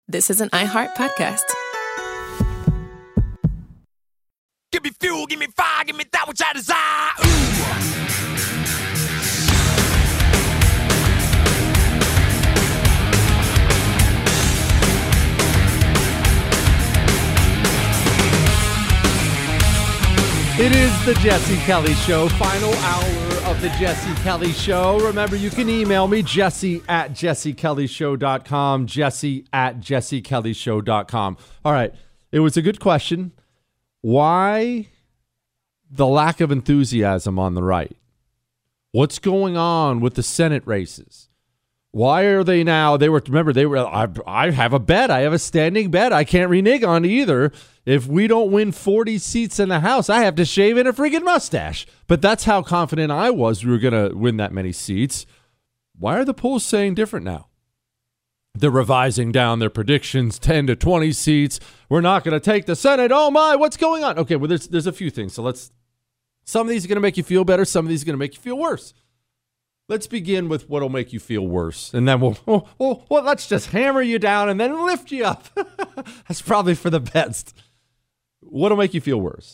This is an iHeart podcast. Give me fuel, give me fire, give me that which I desire. Ooh. It is the Jesse Kelly Show, final hour of the Jesse Kelly Show. Remember, you can email me, jesse@jessekellyshow.com, jesse@jessekellyshow.com. All right, it was a good question. Why the lack of enthusiasm on the right? What's going on with the Senate races? Why are they now? I have a bet. I have a standing bet. I can't renege on either. If we don't win 40 seats in the House, I have to shave in a freaking mustache. But that's how confident I was we were going to win that many seats. Why are the polls saying different now? They're revising down their predictions, 10 to 20 seats. We're not going to take the Senate. Oh my, what's going on? Okay, well, there's a few things. So some of these are going to make you feel better. Some of these are going to make you feel worse. Let's begin with what'll make you feel worse. And then let's just hammer you down and then lift you up. That's probably for the best. What'll make you feel worse?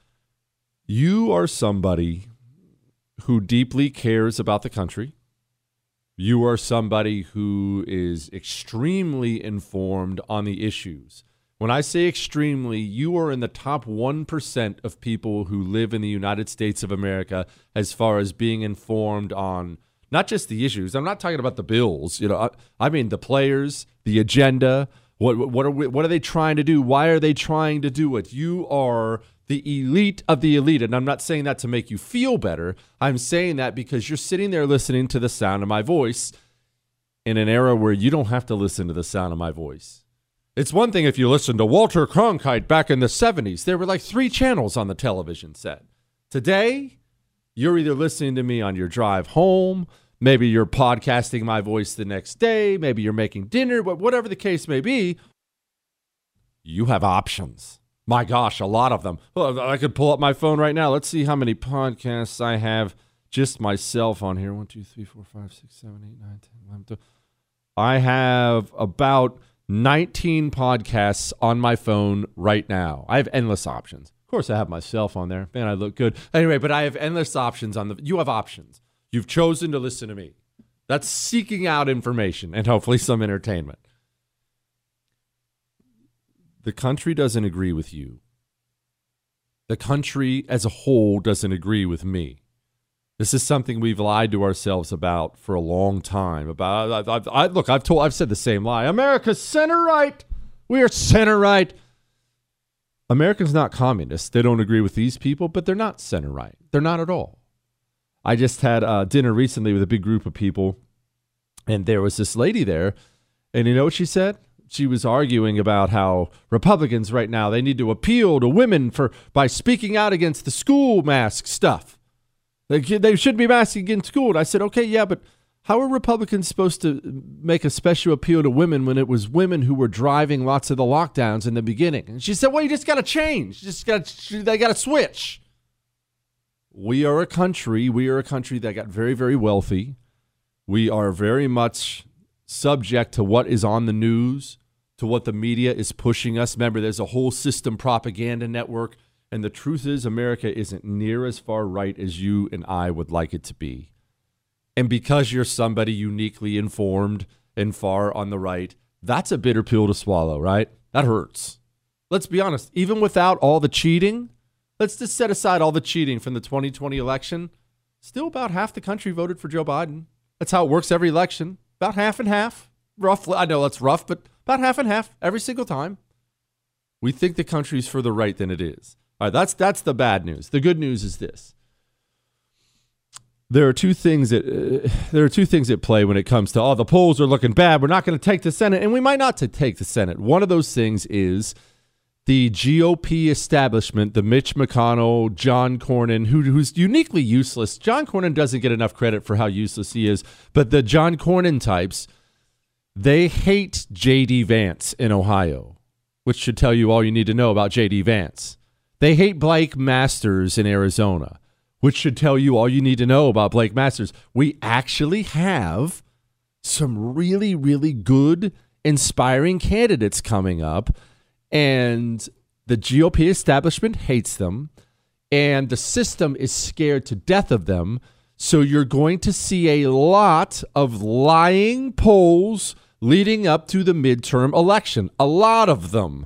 You are somebody who deeply cares about the country. You are somebody who is extremely informed on the issues. When I say extremely, you are in the top 1% of people who live in the United States of America as far as being informed on not just the issues. I'm not talking about the bills. I mean the players, the agenda. What are they trying to do? Why are they trying to do it? You are the elite of the elite. And I'm not saying that to make you feel better. I'm saying that because you're sitting there listening to the sound of my voice in an era where you don't have to listen to the sound of my voice. It's one thing if you listen to Walter Cronkite back in the 70s. There were like 3 channels on the television set. Today, you're either listening to me on your drive home, maybe you're podcasting my voice the next day, maybe you're making dinner, but whatever the case may be, you have options. My gosh, a lot of them. Well, I could pull up my phone right now. Let's see how many podcasts I have just myself on here. 1, 2, 3, 4, 5, 6, 7, 8, 9, 10, 11, 12. I have about 19 podcasts on my phone right now. I have endless options. Of course, I have myself on there. Man, I look good. Anyway, but I have endless options you have options. You've chosen to listen to me. That's seeking out information and hopefully some entertainment. The country doesn't agree with you. The country as a whole doesn't agree with me. This is something we've lied to ourselves about for a long time. I've said the same lie. America's center right. We are center right. America's not communist. They don't agree with these people, but they're not center right. They're not at all. I just had dinner recently with a big group of people, and there was this lady there, and you know what she said? She was arguing about how Republicans right now, they need to appeal to women by speaking out against the school mask stuff. They should be masking in school. And I said, okay, yeah, but how are Republicans supposed to make a special appeal to women when it was women who were driving lots of the lockdowns in the beginning? And she said, well, you just got to change. They got to switch. We are a country that got very, very wealthy. We are very much subject to what is on the news, to what the media is pushing us. Remember, there's a whole system propaganda network. And the truth is, America isn't near as far right as you and I would like it to be. And because you're somebody uniquely informed and far on the right, that's a bitter pill to swallow, right? That hurts. Let's be honest. Even without all the cheating, let's just set aside all the cheating from the 2020 election. Still about half the country voted for Joe Biden. That's how it works every election. About half and half. Roughly. I know that's rough, but about half and half every single time. We think the country's further right than it is. All right, that's the bad news. The good news is this. There are two things at play when it comes to, the polls are looking bad. We're not going to take the Senate, and we might not take the Senate. One of those things is the GOP establishment, the Mitch McConnell, John Cornyn, who's uniquely useless. John Cornyn doesn't get enough credit for how useless he is, but the John Cornyn types, they hate J.D. Vance in Ohio, which should tell you all you need to know about J.D. Vance. They hate Blake Masters in Arizona, which should tell you all you need to know about Blake Masters. We actually have some really, really good inspiring candidates coming up, and the GOP establishment hates them, and the system is scared to death of them. So you're going to see a lot of lying polls leading up to the midterm election. A lot of them.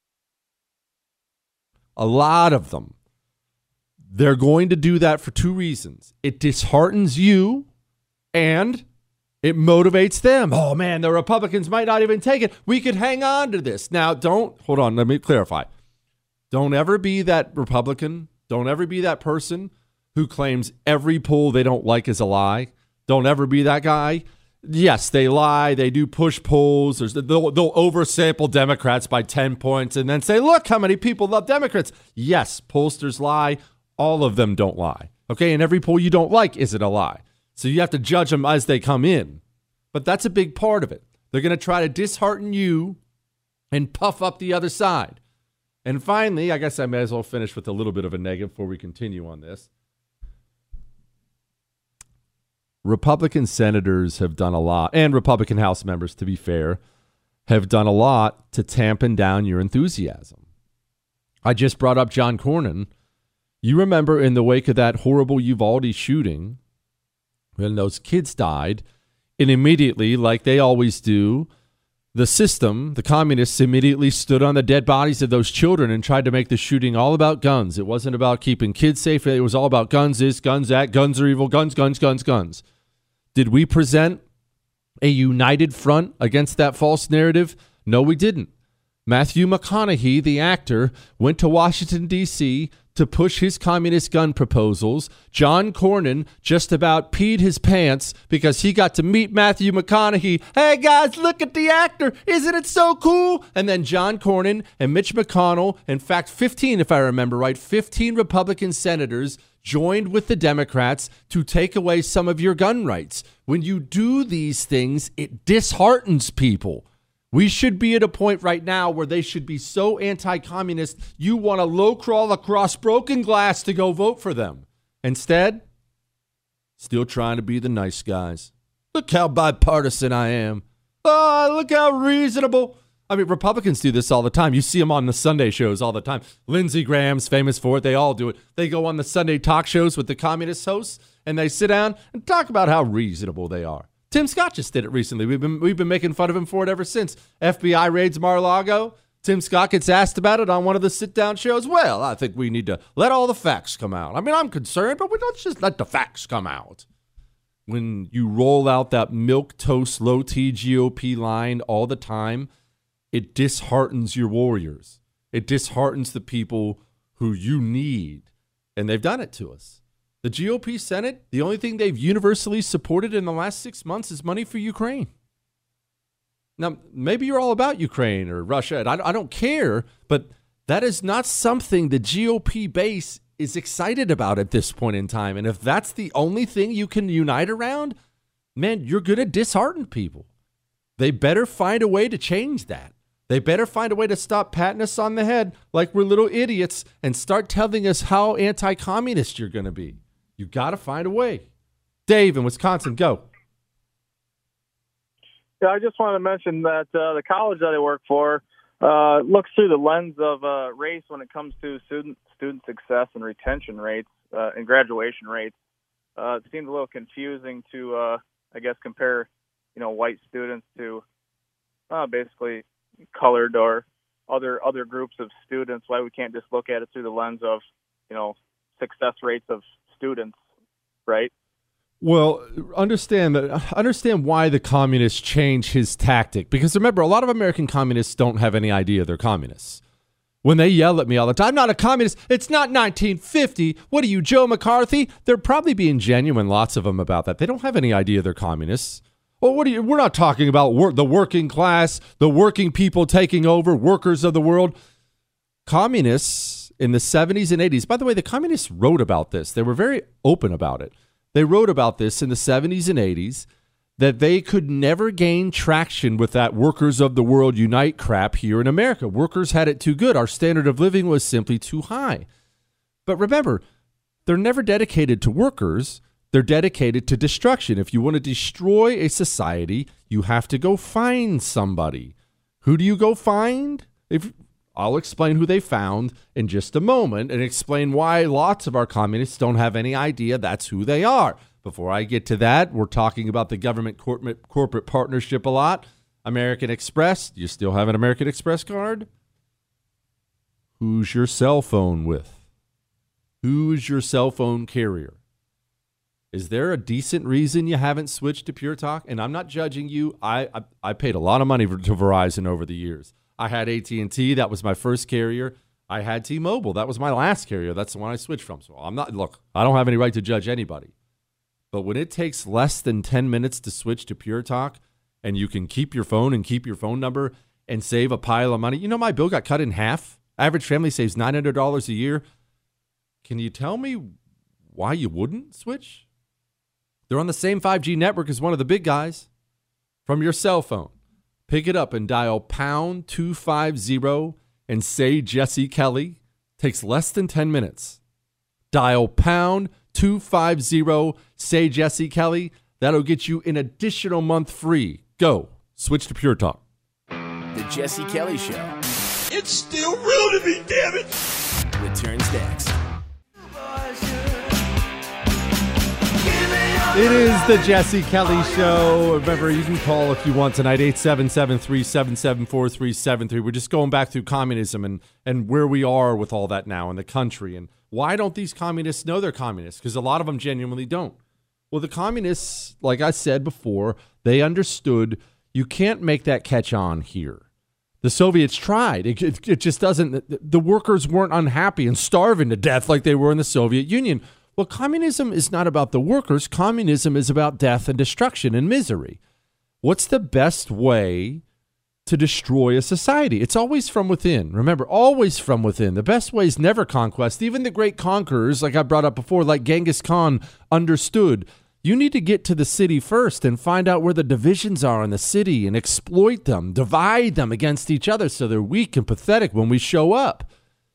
A lot of them. They're going to do that for two reasons. It disheartens you, and it motivates them. Oh, man, the Republicans might not even take it. We could hang on to this. Now, hold on, let me clarify. Don't ever be that Republican. Don't ever be that person who claims every poll they don't like is a lie. Don't ever be that guy. Yes, they lie. They do push polls. They'll oversample Democrats by 10 points and then say, look how many people love Democrats. Yes, pollsters lie. All of them don't lie. Okay, and every poll you don't like isn't a lie. So you have to judge them as they come in. But that's a big part of it. They're going to try to dishearten you and puff up the other side. And finally, I guess I may as well finish with a little bit of a negative before we continue on this. Republican senators have done a lot, and Republican House members, to be fair, have done a lot to tampen down your enthusiasm. I just brought up John Cornyn. You remember in the wake of that horrible Uvalde shooting, when those kids died, and immediately, like they always do, the system, the communists, immediately stood on the dead bodies of those children and tried to make the shooting all about guns. It wasn't about keeping kids safe. It was all about guns this, guns that, guns are evil, guns, guns, guns, guns. Did we present a united front against that false narrative? No, we didn't. Matthew McConaughey, the actor, went to Washington, D.C. to push his communist gun proposals. John Cornyn just about peed his pants because he got to meet Matthew McConaughey. Hey, guys, look at the actor. Isn't it so cool? And then John Cornyn and Mitch McConnell, in fact, 15, if I remember right, 15 Republican senators joined with the Democrats to take away some of your gun rights. When you do these things, it disheartens people. We should be at a point right now where they should be so anti-communist, you want to low crawl across broken glass to go vote for them. Instead, still trying to be the nice guys. Look how bipartisan I am. Oh, look how reasonable. I mean, Republicans do this all the time. You see them on the Sunday shows all the time. Lindsey Graham's famous for it. They all do it. They go on the Sunday talk shows with the communist hosts, and they sit down and talk about how reasonable they are. Tim Scott just did it recently. We've been making fun of him for it ever since. FBI raids Mar-a-Lago. Tim Scott gets asked about it on one of the sit-down shows. Well, I think we need to let all the facts come out. I mean, I'm concerned, but let's just let the facts come out. When you roll out that milquetoast, low-T GOP line all the time, it disheartens your warriors. It disheartens the people who you need. And they've done it to us. The GOP Senate, the only thing they've universally supported in the last 6 months is money for Ukraine. Now, maybe you're all about Ukraine or Russia. I don't care, but that is not something the GOP base is excited about at this point in time. And if that's the only thing you can unite around, man, you're going to dishearten people. They better find a way to change that. They better find a way to stop patting us on the head like we're little idiots and start telling us how anti-communist you're going to be. You got to find a way. Dave in Wisconsin, go. Yeah, I just wanted to mention that the college that I work for looks through the lens of race when it comes to student success and retention rates and graduation rates. It seems a little confusing to, I guess, compare, white students to basically colored or other groups of students. Why we can't just look at it through the lens of, success rates of students, right? Well, understand why the communists changed his tactic. Because remember, a lot of American communists don't have any idea they're communists. When they yell at me all the time, I'm not a communist. It's not 1950. What are you, Joe McCarthy? They're probably being genuine, lots of them, about that. They don't have any idea they're communists. Well, we're not talking about the working class, the working people taking over, workers of the world. Communists in the 70s and 80s. By the way, the communists wrote about this. They were very open about it. They wrote about this in the 70s and 80s, that they could never gain traction with that workers of the world unite crap here in America. Workers had it too good. Our standard of living was simply too high. But remember, they're never dedicated to workers. They're dedicated to destruction. If you want to destroy a society, You have to go find somebody. Who do you go find? I'll explain who they found in just a moment and explain why lots of our communists don't have any idea that's who they are. Before I get to that, we're talking about the government corporate partnership a lot. American Express. Do you still have an American Express card? Who's your cell phone with? Who's your cell phone carrier? Is there a decent reason you haven't switched to Pure Talk? And I'm not judging you. I paid a lot of money to Verizon over the years. I had AT&T. That was my first carrier. I had T-Mobile. That was my last carrier. That's the one I switched from. So I don't have any right to judge anybody. But when it takes less than 10 minutes to switch to Pure Talk, and you can keep your phone and keep your phone number and save a pile of money. You know, my bill got cut in half. Average family saves $900 a year. Can you tell me why you wouldn't switch? They're on the same 5G network as one of the big guys. From your cell phone, pick it up and dial pound 250 and say Jesse Kelly. Takes less than 10 minutes. Dial pound 250, say Jesse Kelly. That'll get you an additional month free. Go. Switch to Pure Talk. The Jesse Kelly Show. It's still real to me, damn it! Returns next. It is the Jesse Kelly Show. Remember, you can call if you want tonight, 877-377-4373. We're just going back through communism and where we are with all that now in the country. And why don't these communists know they're communists? Because a lot of them genuinely don't. Well, the communists, like I said before, they understood you can't make that catch on here. The Soviets tried. It just doesn't. The workers weren't unhappy and starving to death like they were in the Soviet Union. Well, communism is not about the workers. Communism is about death and destruction and misery. What's the best way to destroy a society? It's always from within. Remember, always from within. The best way is never conquest. Even the great conquerors, like I brought up before, like Genghis Khan, understood. You need to get to the city first and find out where the divisions are in the city and exploit them, divide them against each other so they're weak and pathetic when we show up.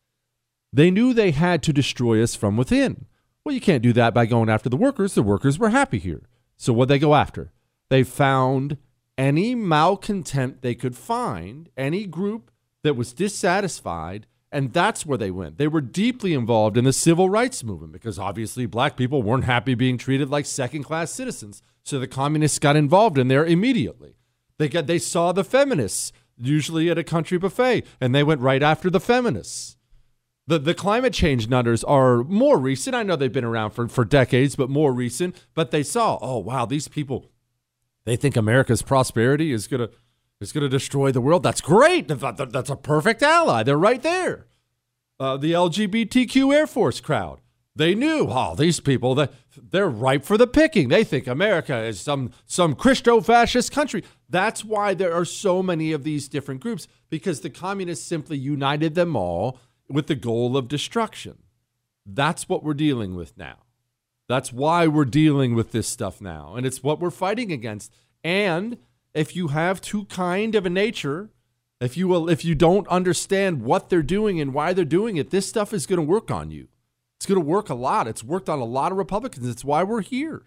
They knew they had to destroy us from within. Well, you can't do that by going after the workers. The workers were happy here. So what'd they go after? They found any malcontent they could find, any group that was dissatisfied, and that's where they went. They were deeply involved in the civil rights movement because obviously black people weren't happy being treated like second-class citizens. So the communists got involved in there immediately. They saw the feminists, usually at a country buffet, and they went right after the feminists. The climate change nutters are more recent. I know they've been around for decades, but more recent. But they saw, oh, wow, these people, they think America's prosperity is going to destroy the world. That's great. That's a perfect ally. They're right there. The LGBTQ Air Force crowd, they knew, oh, these people, they're ripe for the picking. They think America is some Christo-fascist country. That's why there are so many of these different groups, because the communists simply united them all with the goal of destruction. That's what we're dealing with now. That's why we're dealing with this stuff now. And it's what we're fighting against. And if you have too kind of a nature, if you don't understand what they're doing and why they're doing it, this stuff is going to work on you. It's going to work a lot. It's worked on a lot of Republicans. It's why we're here.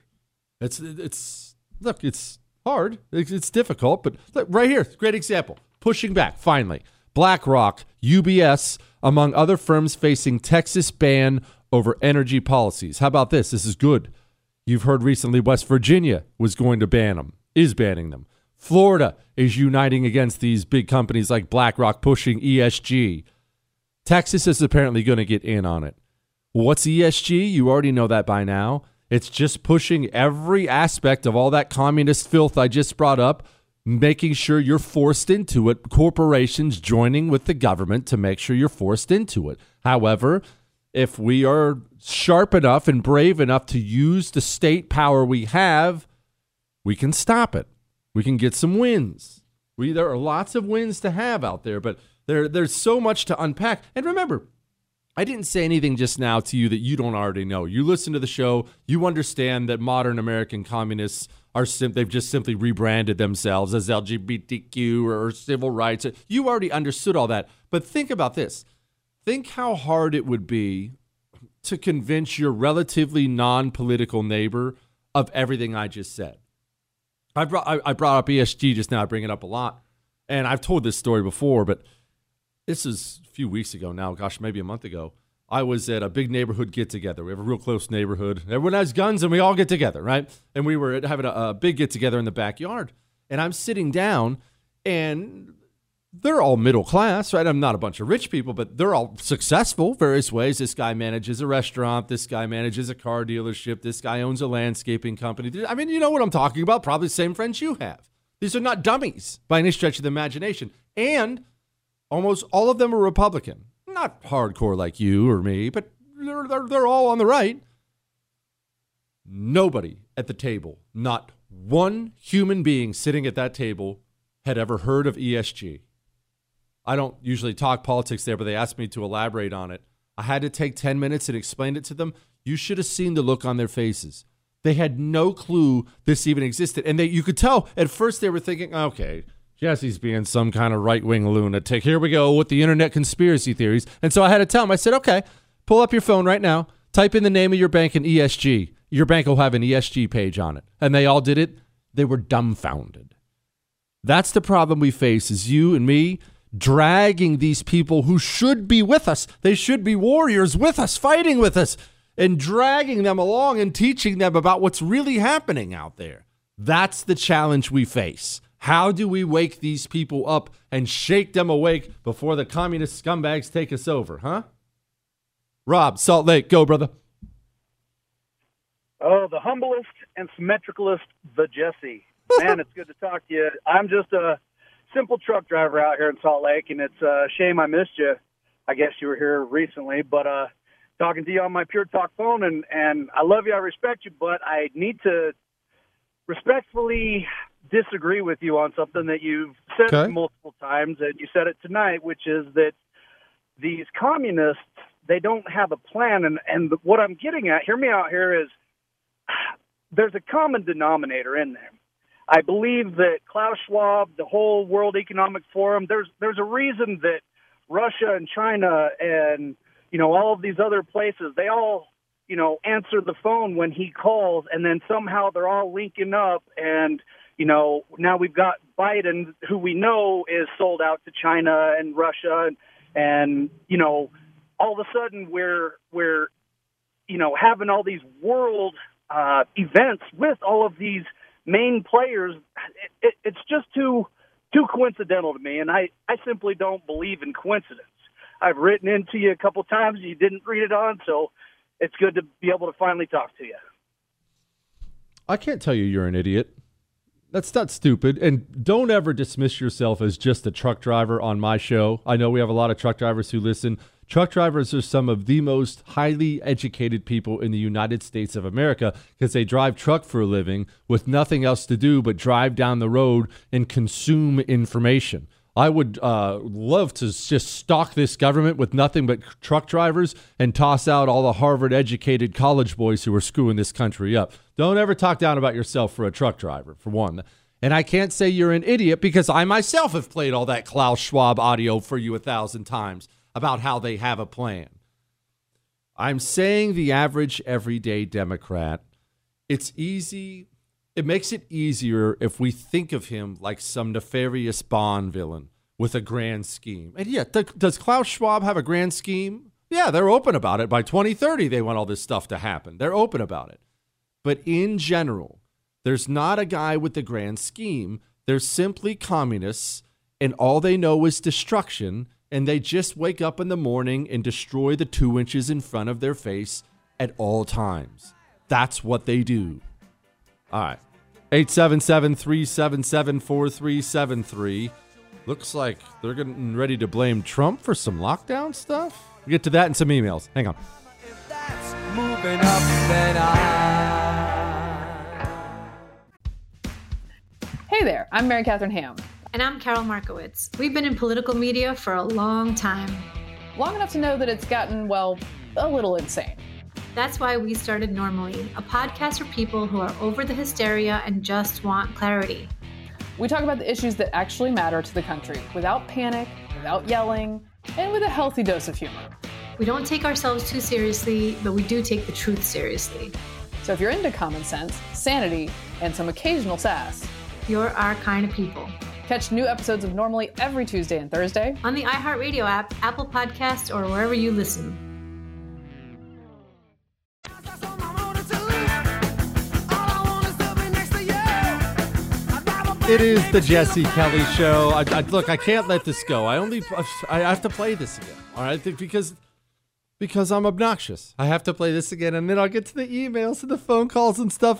It's hard. It's difficult, but look, right here, great example. Pushing back, finally. BlackRock, UBS, among other firms facing Texas ban over energy policies. How about this? This is good. You've heard recently West Virginia was going to ban them, is banning them. Florida is uniting against these big companies like BlackRock pushing ESG. Texas is apparently going to get in on it. What's ESG? You already know that by now. It's just pushing every aspect of all that communist filth I just brought up, making sure you're forced into it, corporations joining with the government to make sure you're forced into it. However, if we are sharp enough and brave enough to use the state power we have, we can stop it. We can get some wins. There are lots of wins to have out there, but there's so much to unpack. And remember, I didn't say anything just now to you that you don't already know. You listen to the show, you understand that modern American communists they've just simply rebranded themselves as LGBTQ or civil rights. You already understood all that. But think about this. Think how hard it would be to convince your relatively non-political neighbor of everything I just said. I brought up ESG just now. I bring it up a lot. And I've told this story before, but this is a few weeks ago now. Gosh, maybe a month ago. I was at a big neighborhood get-together. We have a real close neighborhood. Everyone has guns, and we all get together, right? And we were having a big get-together in the backyard. And I'm sitting down, and they're all middle class, right? I'm not a bunch of rich people, but they're all successful various ways. This guy manages a restaurant. This guy manages a car dealership. This guy owns a landscaping company. I mean, you know what I'm talking about. Probably the same friends you have. These are not dummies by any stretch of the imagination. And almost all of them are Republican. Not hardcore like you or me, but they're all on the right. Nobody at the table, not one human being sitting at that table had ever heard of ESG. I don't usually talk politics there, but they asked me to elaborate on it. I had to take 10 minutes and explain it to them. You should have seen the look on their faces. They had no clue this even existed. And you could tell at first they were thinking, okay, Jesse's being some kind of right-wing lunatic. Here we go with the internet conspiracy theories. And so I had to tell them, I said, okay, pull up your phone right now. Type in the name of your bank in ESG. Your bank will have an ESG page on it. And they all did it. They were dumbfounded. That's the problem we face is you and me dragging these people who should be with us. They should be warriors with us, fighting with us, and dragging them along and teaching them about what's really happening out there. That's the challenge we face. How do we wake these people up and shake them awake before the communist scumbags take us over, huh? Rob, Salt Lake, go, brother. Oh, the humblest and symmetricalist, the Jesse. Man, it's good to talk to you. I'm just a simple truck driver out here in Salt Lake, and it's a shame I missed you. I guess you were here recently, but talking to you on my Pure Talk phone, and I love you, I respect you, but I need to respectfully disagree with you on something that you've said multiple times, and you said it tonight, which is that these communists, they don't have a plan. And what I'm getting at, hear me out here, is there's a common denominator in there. I believe that Klaus Schwab, the whole World Economic Forum, there's a reason that Russia and China and, you know, all of these other places, they all, you know, answer the phone when he calls, and then somehow they're all linking up. And, you know, now we've got Biden, who we know is sold out to China and Russia, and you know, all of a sudden we're you know, having all these world events with all of these main players. It's just too coincidental to me, and I simply don't believe in coincidence. I've written into you a couple times, you didn't read it on, so it's good to be able to finally talk to you. I can't tell you you're an idiot. That's not stupid. And don't ever dismiss yourself as just a truck driver on my show. I know we have a lot of truck drivers who listen. Truck drivers are some of the most highly educated people in the United States of America because they drive truck for a living with nothing else to do but drive down the road and consume information. I would love to just stock this government with nothing but truck drivers and toss out all the Harvard-educated college boys who are screwing this country up. Don't ever talk down about yourself for a truck driver, for one. And I can't say you're an idiot because I myself have played all that Klaus Schwab audio for you 1,000 times about how they have a plan. I'm saying the average everyday Democrat, it's easy. It makes it easier if we think of him like some nefarious Bond villain with a grand scheme. And yeah, does Klaus Schwab have a grand scheme? Yeah, they're open about it. By 2030, they want all this stuff to happen. They're open about it. But in general, there's not a guy with the grand scheme. They're simply communists, and all they know is destruction, and they just wake up in the morning and destroy the 2 inches in front of their face at all times. That's what they do. All right. 877-377-4373. Looks like they're getting ready to blame Trump for some lockdown stuff. We'll get to that in some emails. Hang on. If that's moving up, then Hey there, I'm Mary Catherine Ham. And I'm Carol Markowitz. We've been in political media for a long time. Long enough to know that it's gotten, well, a little insane. That's why we started Normally, a podcast for people who are over the hysteria and just want clarity. We talk about the issues that actually matter to the country without panic, without yelling, and with a healthy dose of humor. We don't take ourselves too seriously, but we do take the truth seriously. So if you're into common sense, sanity, and some occasional sass, You're our kind of people. Catch new episodes of Normally every Tuesday and Thursday On the iHeartRadio app, Apple Podcasts, or wherever you listen. It is the Jesse Kelly Show. Look, I can't let this go. I have to play this again. All right, because I'm obnoxious. I have to play this again, and then I'll get to the emails and the phone calls and stuff.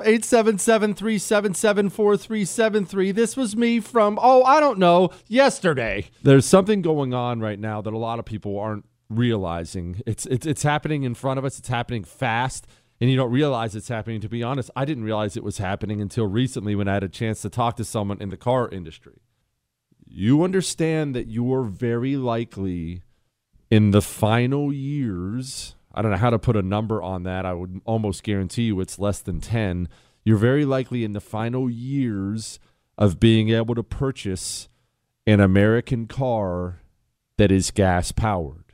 877-377-4373. This was me from, I don't know, yesterday. There's something going on right now that a lot of people aren't realizing. It's happening in front of us. It's happening fast. And you don't realize it's happening. To be honest, I didn't realize it was happening until recently when I had a chance to talk to someone in the car industry. You understand that you're very likely in the final years, I don't know how to put a number on that. I would almost guarantee you it's less than 10. You're very likely in the final years of being able to purchase an American car that is gas-powered.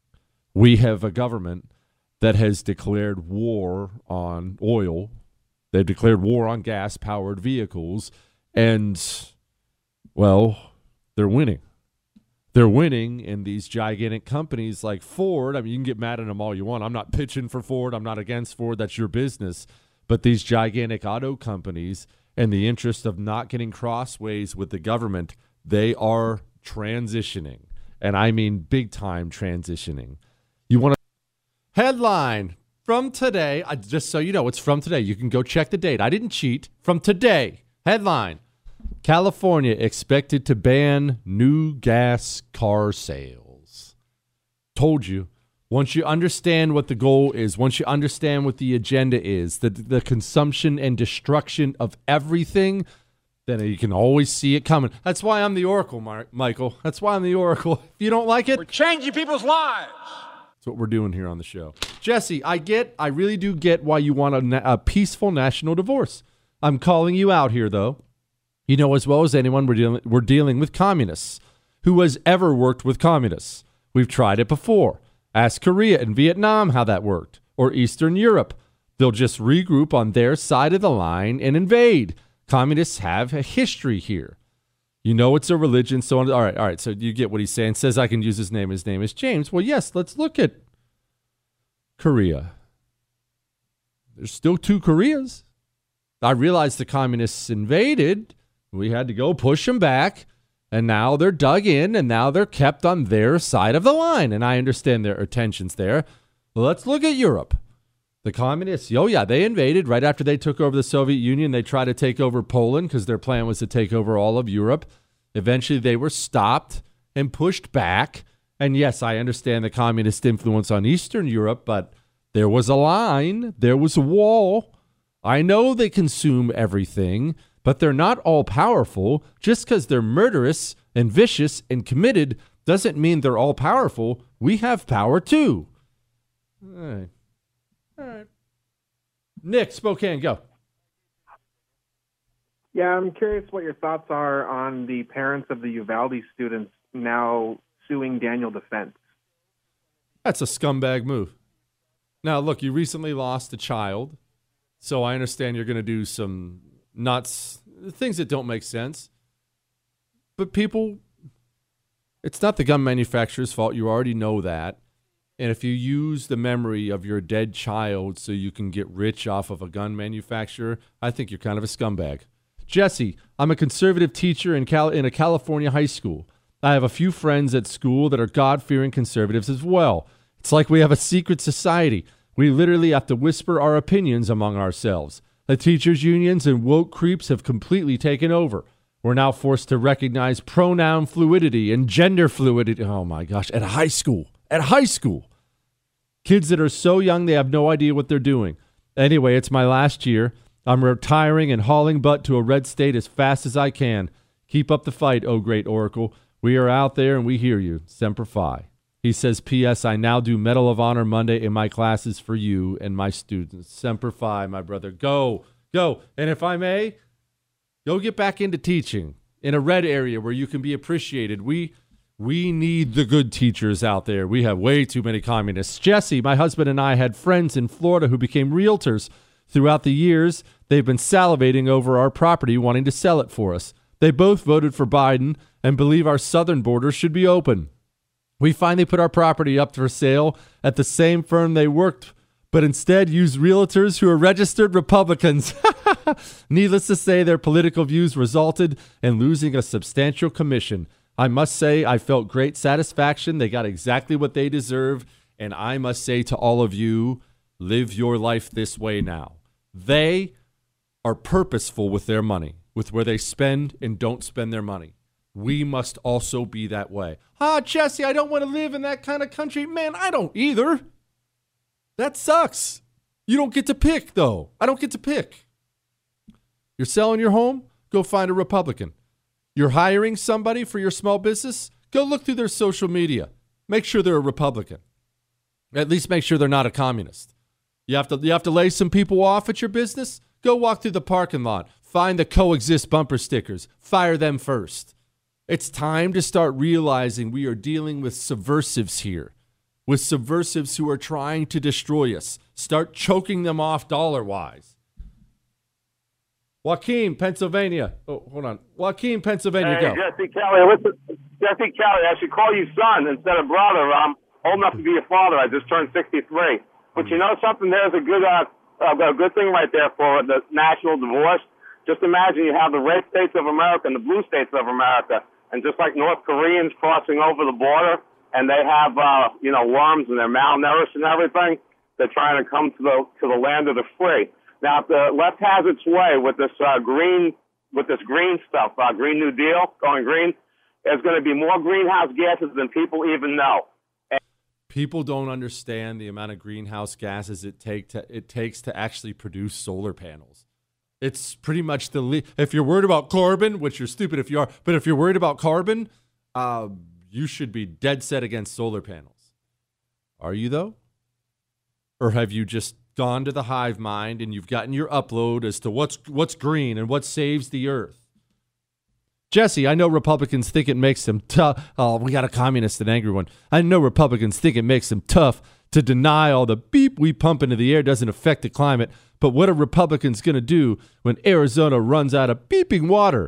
We have a government that has declared war on oil. They've declared war on gas-powered vehicles. And, well, they're winning. They're winning in these gigantic companies like Ford. I mean, you can get mad at them all you want. I'm not pitching for Ford. I'm not against Ford. That's your business. But these gigantic auto companies, in the interest of not getting crossways with the government, they are transitioning. And I mean big-time transitioning. You want to headline from today, just so you know, it's from today. You can go check the date. I didn't cheat. From today, headline, California expected to ban new gas car sales. Told you. Once you understand what the goal is, once you understand what the agenda is, the consumption and destruction of everything, then you can always see it coming. That's why I'm the Oracle, Michael. That's why I'm the Oracle. If you don't like it, We're changing people's lives. that's what we're doing here on the show. Jesse, I really do get why you want a peaceful national divorce. I'm calling you out here, though. You know as well as anyone we're dealing with communists. Who has ever worked with communists? We've tried it before. Ask Korea and Vietnam how that worked. Or Eastern Europe. They'll just regroup on their side of the line and invade. Communists have a history here. You know it's a religion, so on. All right, so you get what he's saying. Says I can use his name. His name is James. Well, yes, let's look at Korea. There's still two Koreas. I realized the communists invaded. We had to go push them back, and now they're dug in, and now they're kept on their side of the line, and I understand their intentions there. Well, let's look at Europe. The communists, they invaded right after they took over the Soviet Union. They tried to take over Poland because their plan was to take over all of Europe. Eventually, they were stopped and pushed back. And yes, I understand the communist influence on Eastern Europe, but there was a line. There was a wall. I know they consume everything, but they're not all powerful. Just because they're murderous and vicious and committed doesn't mean they're all powerful. We have power too. All right. Nick, Spokane, go. Yeah, I'm curious what your thoughts are on the parents of the Uvalde students now suing Daniel Defense. That's a scumbag move. Now, look, you recently lost a child, so I understand you're going to do some nuts, things that don't make sense. But people, it's not the gun manufacturer's fault. You already know that. And if you use the memory of your dead child so you can get rich off of a gun manufacturer, I think you're kind of a scumbag. Jesse, I'm a conservative teacher in a California high school. I have a few friends at school that are God-fearing conservatives as well. It's like we have a secret society. We literally have to whisper our opinions among ourselves. The teachers' unions and woke creeps have completely taken over. We're now forced to recognize pronoun fluidity and gender fluidity. Oh my gosh, at high school. At high school. Kids that are so young they have no idea what they're doing. Anyway, it's my last year. I'm retiring and hauling butt to a red state as fast as I can. Keep up the fight, oh great Oracle. We are out there and we hear you. Semper Fi. He says, P.S. I now do Medal of Honor Monday in my classes for you and my students. Semper Fi, my brother. Go. And if I may, go get back into teaching in a red area where you can be appreciated. We need the good teachers out there. We have way too many communists. Jesse, my husband, and I had friends in Florida who became realtors Throughout the years, they've been salivating over our property, wanting to sell it for us. They both voted for Biden and believe our southern border should be open. We finally put our property up for sale at the same firm they worked, but instead used realtors who are registered Republicans. Needless to say, their political views resulted in losing a substantial commission. I must say I felt great satisfaction. They got exactly what they deserve. And I must say to all of you, live your life this way now. They are purposeful with their money, with where they spend and don't spend their money. We must also be that way. Jesse, I don't want to live in that kind of country. Man, I don't either. That sucks. You don't get to pick, though. I don't get to pick. You're selling your home? Go find a Republican. You're hiring somebody for your small business? Go look through their social media. Make sure they're a Republican. At least make sure they're not a communist. You have to lay some people off at your business? Go walk through the parking lot. Find the coexist bumper stickers. Fire them first. It's time to start realizing we are dealing with subversives here. With subversives who are trying to destroy us. Start choking them off dollar-wise. Joaquin, Pennsylvania. Oh, hold on. Joaquin, Pennsylvania, go. Jesse Kelly, Jesse Kelly, I should call you son instead of brother. I'm old enough to be your father. I just turned 63. But you know something? There's a good thing right there for the national divorce. Just imagine you have the red states of America and the blue states of America. And just like North Koreans crossing over the border, and they have, worms and they're malnourished and everything, they're trying to come to the land of the free. Now, if the left has its way with this green stuff, Green New Deal, going green, there's going to be more greenhouse gases than people even know. People don't understand the amount of greenhouse gases it takes to actually produce solar panels. It's pretty much if you're worried about carbon, which you're stupid if you are, but if you're worried about carbon, you should be dead set against solar panels. Are you, though? Or have you just gone to the hive mind and you've gotten your upload as to what's green and what saves the earth? Jesse, I know Republicans think it makes them tough. Oh, we got a communist and angry one. I know Republicans think it makes them tough to deny all the beep we pump into the air doesn't affect the climate. But what are Republicans going to do when Arizona runs out of beeping water?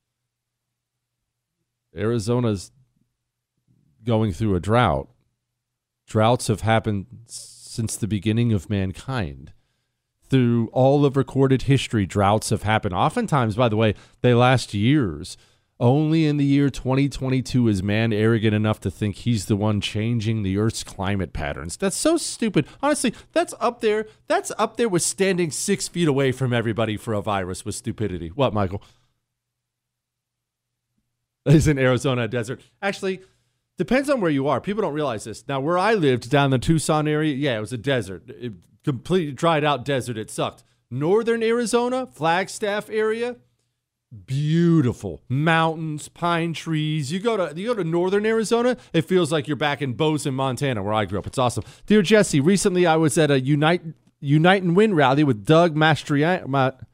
Arizona's going through a drought. Droughts have happened since the beginning of mankind. Through all of recorded history, droughts have happened. Oftentimes, by the way, they last years. Only in the year 2022 is man arrogant enough to think he's the one changing the Earth's climate patterns. That's so stupid. Honestly, that's up there. That's up there with standing 6 feet away from everybody for a virus with stupidity. What, Michael? Is in Arizona a desert? Actually, depends on where you are. People don't realize this. Now, where I lived down the Tucson area, yeah, it was a desert. It completely dried out desert. It sucked. Northern Arizona, Flagstaff area, beautiful mountains, pine trees. You go to northern Arizona, it feels like you're back in Bozeman, Montana, where I grew up. It's awesome. Dear Jesse, recently I was at a Unite and Win rally with Doug Mastriano,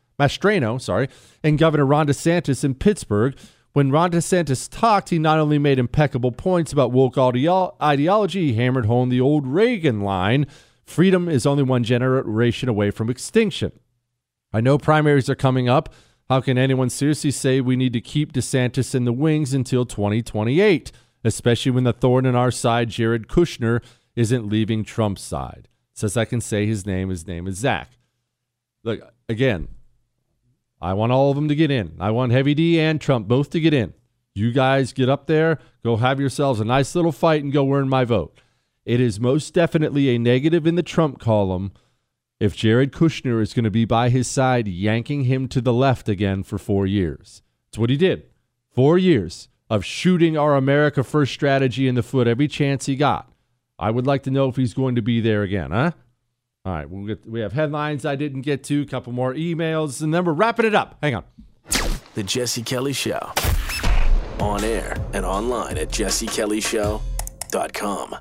and Governor Ron DeSantis in Pittsburgh. When Ron DeSantis talked, he not only made impeccable points about woke ideology, he hammered home the old Reagan line, freedom is only one generation away from extinction. I know primaries are coming up. How can anyone seriously say we need to keep DeSantis in the wings until 2028, especially when the thorn in our side, Jared Kushner, isn't leaving Trump's side? Says I can say his name is Zach. Look, again, I want all of them to get in. I want Heavy D and Trump both to get in. You guys get up there, go have yourselves a nice little fight and go earn my vote. It is most definitely a negative in the Trump column if Jared Kushner is going to be by his side, yanking him to the left again for 4 years. That's what he did. 4 years of shooting our America First strategy in the foot every chance he got. I would like to know if he's going to be there again, huh? All right, we have headlines I didn't get to, a couple more emails, and then we're wrapping it up. Hang on. The Jesse Kelly Show. On air and online at jessekellyshow.com.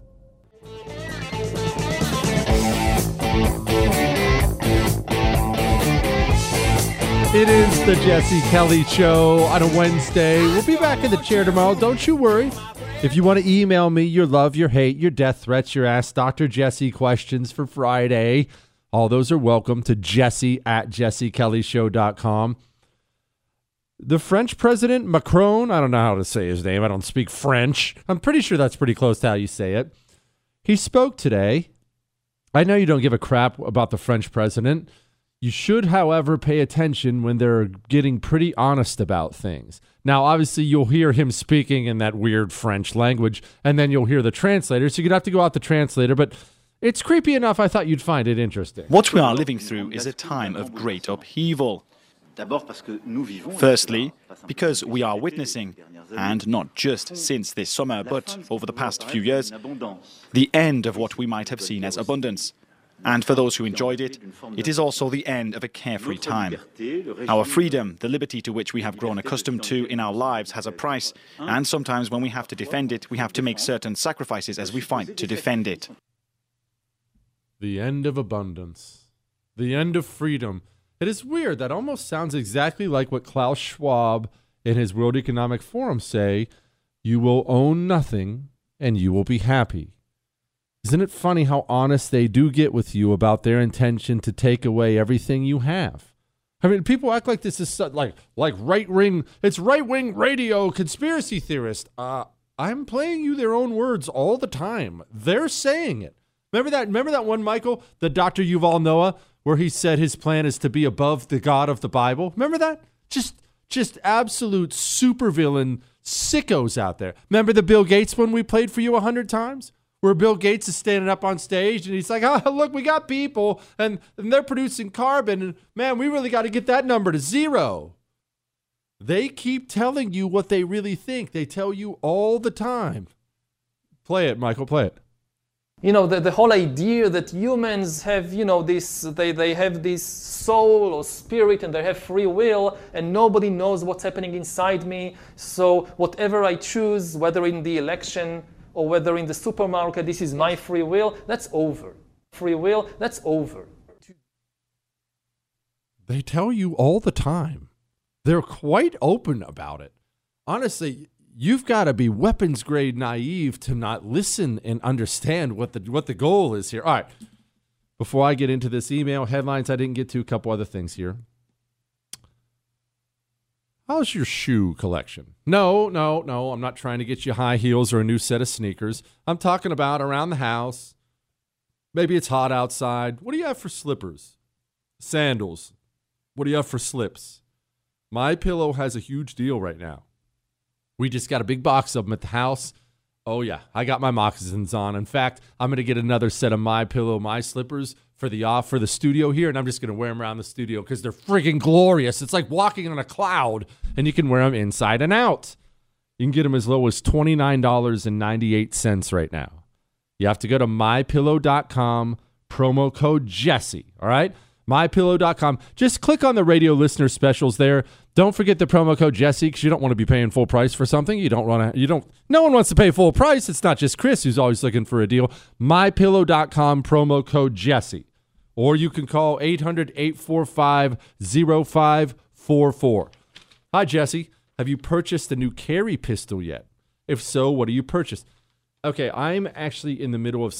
It is the Jesse Kelly Show on a Wednesday. We'll be back in the chair tomorrow. Don't you worry. If you want to email me your love, your hate, your death threats, your Ask Dr. Jesse questions for Friday, All those are welcome to jesse@jessekellyshow.com. The French president, Macron, I don't know how to say his name. I don't speak French. I'm pretty sure that's pretty close to how you say it. He spoke today. I know you don't give a crap about the French president. You should, however, pay attention when they're getting pretty honest about things. Now, obviously, you'll hear him speaking in that weird French language, and then you'll hear the translator, so you're going to have to go out the translator, but it's creepy enough. I thought you'd find it interesting. What we are living through is a time of great upheaval. Firstly, because we are witnessing, and not just since this summer, but over the past few years, the end of what we might have seen as abundance. And for those who enjoyed it, it is also the end of a carefree time. Our freedom, the liberty to which we have grown accustomed to in our lives, has a price, and sometimes when we have to defend it, we have to make certain sacrifices as we fight to defend it. The end of abundance. The end of freedom. It is weird. That almost sounds exactly like what Klaus Schwab in his World Economic Forum say, you will own nothing and you will be happy. Isn't it funny how honest they do get with you about their intention to take away everything you have? I mean, people act like this is like right-wing, it's right-wing radio conspiracy theorist. I'm playing you their own words all the time. They're saying it. Remember that one, Michael, the Dr. Yuval Noah, where he said his plan is to be above the God of the Bible? Remember that? Just absolute supervillain sickos out there. Remember the Bill Gates one we played for you 100 times? Where Bill Gates is standing up on stage and he's like, oh, look, we got people and they're producing carbon. And man, we really got to get that number to 0. They keep telling you what they really think. They tell you all the time. Play it, Michael, play it. You know, the whole idea that humans have, you know, this, they have this soul or spirit and they have free will and nobody knows what's happening inside me. So whatever I choose, whether in the election or whether in the supermarket, this is my free will, that's over. Free will, that's over. They tell you all the time. They're quite open about it. Honestly, you've got to be weapons grade naive to not listen and understand what the goal is here. All right. Before I get into this email, headlines I didn't get to, a couple other things here. How's your shoe collection? No. I'm not trying to get you high heels or a new set of sneakers. I'm talking about around the house. Maybe it's hot outside. What do you have for slippers? Sandals. What do you have for slips? MyPillow has a huge deal right now. We just got a big box of them at the house. Oh, yeah. I got my moccasins on. In fact, I'm going to get another set of MyPillow, my slippers for the studio here, and I'm just going to wear them around the studio because they're freaking glorious. It's like walking on a cloud, and you can wear them inside and out. You can get them as low as $29.98 right now. You have to go to MyPillow.com, promo code Jesse, all right? MyPillow.com. Just click on the radio listener specials there. Don't forget the promo code Jesse because you don't want to be paying full price for something. No one wants to pay full price. It's not just Chris who's always looking for a deal. MyPillow.com, promo code Jesse. Or you can call 800-845-0544. Hi, Jesse. Have you purchased a new carry pistol yet? If so, what do you purchase? Okay, I'm actually in the middle of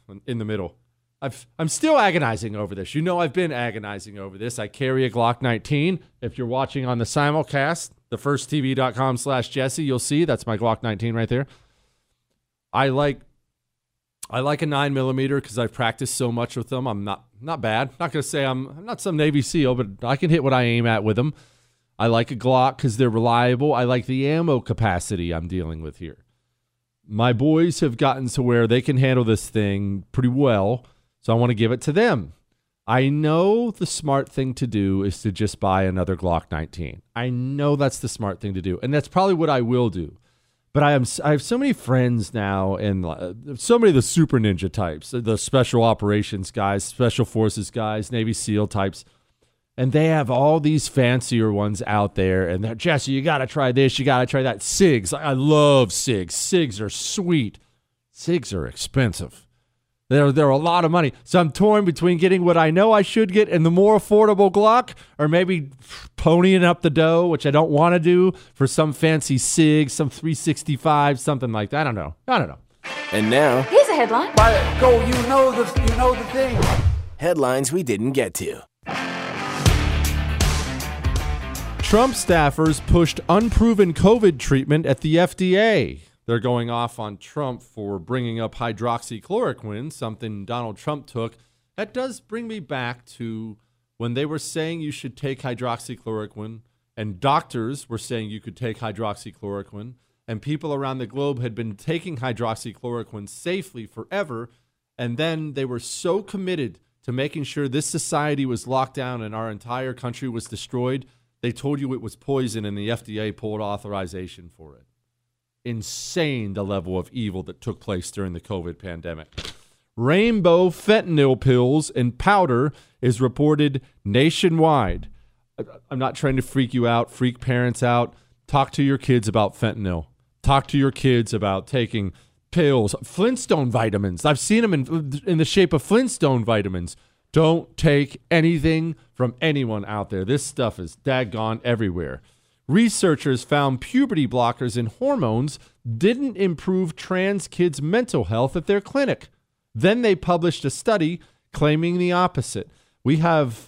I'm still agonizing over this. You know I've been agonizing over this. I carry a Glock 19. If you're watching on the simulcast, thefirsttv.com/Jesse, you'll see that's my Glock 19 right there. I like a 9mm because I've practiced so much with them. I'm not bad. Not going to say I'm not some Navy SEAL, but I can hit what I aim at with them. I like a Glock because they're reliable. I like the ammo capacity I'm dealing with here. My boys have gotten to where they can handle this thing pretty well. So I want to give it to them. I know the smart thing to do is to just buy another Glock 19. I know that's the smart thing to do. And that's probably what I will do. But I have so many friends now and so many of the super ninja types, the special operations guys, special forces guys, Navy SEAL types. And they have all these fancier ones out there. And they're, Jesse, you got to try this. You got to try that. SIGs. I love SIGs. SIGs are sweet. SIGs are expensive. They're a lot of money. So I'm torn between getting what I know I should get and the more affordable Glock, or maybe ponying up the dough, which I don't want to do, for some fancy SIG, some 365, something like that. I don't know. And now, here's a headline. Go, you know the thing. Headlines we didn't get to. Trump staffers pushed unproven COVID treatment at the FDA. They're going off on Trump for bringing up hydroxychloroquine, something Donald Trump took. That does bring me back to when they were saying you should take hydroxychloroquine, and doctors were saying you could take hydroxychloroquine, and people around the globe had been taking hydroxychloroquine safely forever, and then they were so committed to making sure this society was locked down and our entire country was destroyed, they told you it was poison, and the FDA pulled authorization for it. Insane, the level of evil that took place during the COVID pandemic. Rainbow fentanyl pills and powder is reported nationwide. I'm not trying to freak you out, freak parents out. Talk to your kids about fentanyl. Talk to your kids about taking pills, Flintstone vitamins. I've seen them in the shape of Flintstone vitamins. Don't take anything from anyone out there. This stuff is daggone everywhere. Researchers found puberty blockers and hormones didn't improve trans kids' mental health at their clinic. Then they published a study claiming the opposite. We have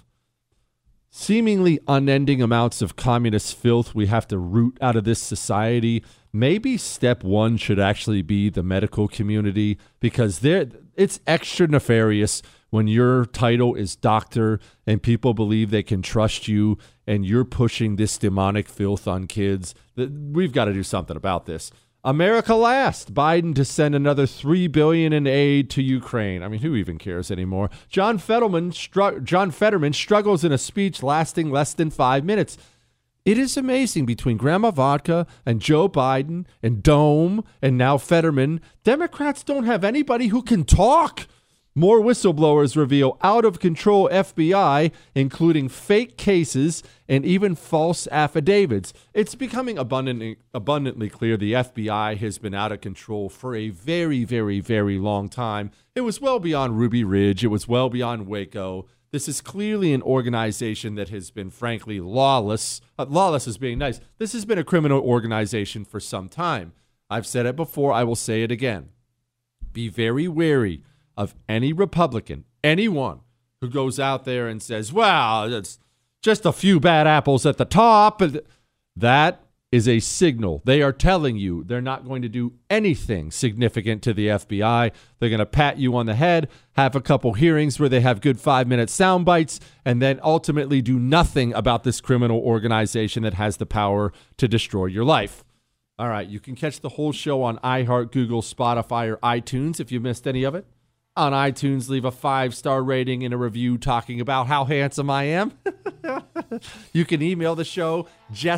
seemingly unending amounts of communist filth we have to root out of this society. Maybe step one should actually be the medical community, because it's extra nefarious when your title is doctor and people believe they can trust you and you're pushing this demonic filth on kids. We've got to do something about this. America last. Biden to send another $3 billion in aid to Ukraine. I mean, who even cares anymore? John Fetterman struggles in a speech lasting less than 5 minutes. It is amazing, between Grandma Vodka and Joe Biden and Dome and now Fetterman, Democrats don't have anybody who can talk. More whistleblowers reveal out-of-control FBI, including fake cases and even false affidavits. It's becoming abundantly clear the FBI has been out of control for a very, very, very long time. It was well beyond Ruby Ridge. It was well beyond Waco. This is clearly an organization that has been, frankly, lawless. Lawless is being nice. This has been a criminal organization for some time. I've said it before. I will say it again. Be very wary of any Republican, anyone who goes out there and says, well, it's just a few bad apples at the top. That is a signal. They are telling you they're not going to do anything significant to the FBI. They're going to pat you on the head, have a couple hearings where they have good 5-minute sound bites, and then ultimately do nothing about this criminal organization that has the power to destroy your life. All right, you can catch the whole show on iHeart, Google, Spotify, or iTunes if you missed any of it. On iTunes, leave a 5-star rating and a review talking about how handsome I am. You can email the show,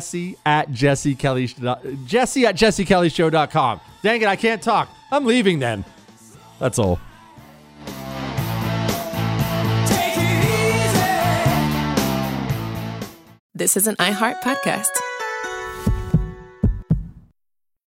jesse@jessekellyshow.com. Dang it, I can't talk. I'm leaving then. That's all. This is an iHeart podcast.